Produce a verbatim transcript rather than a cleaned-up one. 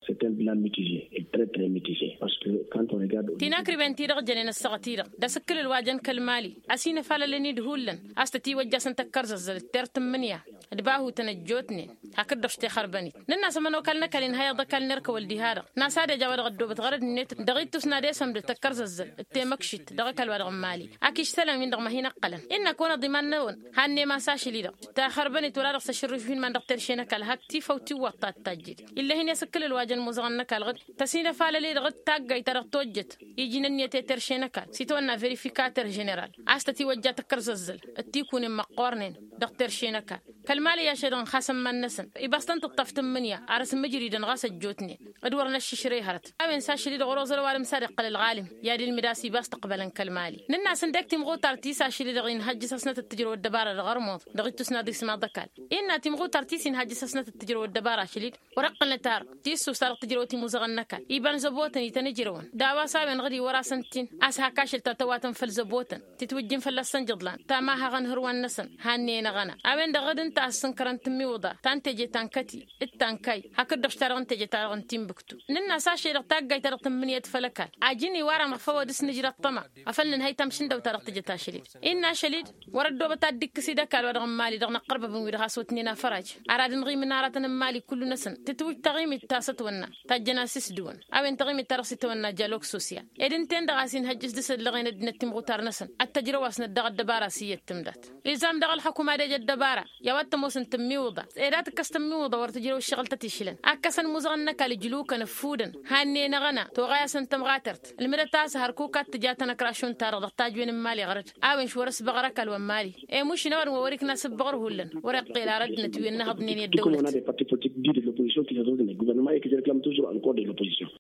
c'est un bilan mitigé et très très mitigé parce que quand on regarde تناكري بنتي رغ جنين السغتيرة دا سكل الواجن كالمالي أسينا فالا لني دهولن أستتي وجه سنتكر زلزل ترتم منيا دباهو تنجوتني هكذا دشتي خربني لنا سمنو كلنا كلين هيا ضكال نرك والدهارة ناس هذا جوال غدو بتغرد النت دغيت تسنا دي سم تكر زلزل التمكشت دغ كالواد مالي أكيش سلام من دغ ما هنا قلن إن كون ضمان نون هاني ما ساشي لي تا خربني تلا رخص الشر فين من دكتور شينا كال هكتي فوتي وطات تاجد إلا هنا سكل الواجن مزغن كالغد تسينا فالا لي دغ تاجي ترى توجت يجينا نيتي ترشينا كال سيتونا فيريفيكاتر جنرال أستتي وجه تكر زلزل التيكون مقارنين دكتور شينا كال كالمالي يا شيران خاسم من نسن يبستن تطفت منيا عرس مجري غاس جوتني ادور نش شري هرت ابن ساشري غروز الوالم سارق الغالم يا دي المداسي باستقبلا كالمالي ننا سندكتي مغو ترتي ساشري دغين هج سسنه التجر والدبار الغرموط دغيت سناد اسما دكال ان تيمغو ترتي سين هج سسنه التجر والدبار شليد ورق لتار تيسو سار تجروتي مزغنك يبان زبوتني تنجرون داوا سابن غدي ورا سنتين اسها كاشل تتواتن فلزبوتن تتوجين فلسن جدلان تما هغن هروان نسن هانينا غنا ابن دغدن تاسن كرنت ميودا تانتجي تانكتي التانكاي هكذا اشترون تجي تارون تيمبكتو ننا ساشي رتاقاي ترقم من يتفلكال عاجيني ورا مخفوة دس نجرى الطمع أفلن هاي تمشن دو ترق تجي تاشليد إنا شليد وردو بتادك سيدا كال ورغم مالي دغنا قربة بمويرها سوتنينا فرج أراد نغي من نارتنا مالي كل نسن تتوج تغيمي التاسط ونا تاجنا سيس دون أو تغيمي الترسي ونا جالوك سوسيا إذن تين دغاسين هجس دس لغين الدنيا تمغوتار نسن التجربة واسن الدغ الدبارة سيئة تمدات إلزام دغ الحكومة دي الدبارة يوات موسن تميوضة إذا تكستم ميوضة ورتجرو الشغل تتيشلن أكسن مزغنك لجلوك نفودن هاني نغنا توغايا سنتم غاترت المرتاس هركوكات تجاتنا كراشون تارغ تاجوين مالي غرج آوين شورس بغرك الومالي إيه مش نور ووريك ناس بغر هولن ورقي لا ردنا توين نهض نين الدولة.